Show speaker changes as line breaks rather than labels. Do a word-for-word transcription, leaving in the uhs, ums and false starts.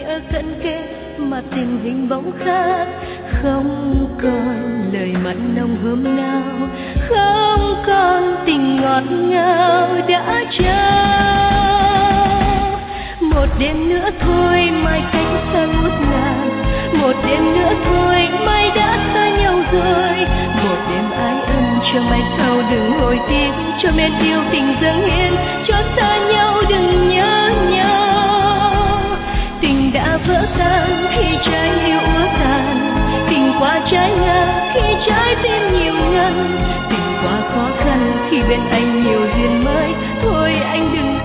nữa cận kề mà tình hình bỗng khác, không còn lời mặn nồng hôm nào, không còn tình ngọt ngào đã trao. Một đêm nữa thôi mai cánh xa ngút ngàn, một đêm nữa thôi mai đã xa nhau rồi. Một đêm ái ân cho mai sau đừng hồi tiếc, cho men yêu tình dâng hiến, cho xa nhau đừng nhớ nhau. Tình đã vỡ tan khi trái yêu úa tàn, tình qua trái ngang khi trái tim nhiều ngăn, tình quá khó khăn khi bên anh nhiều duyên mới. Thôi anh đừng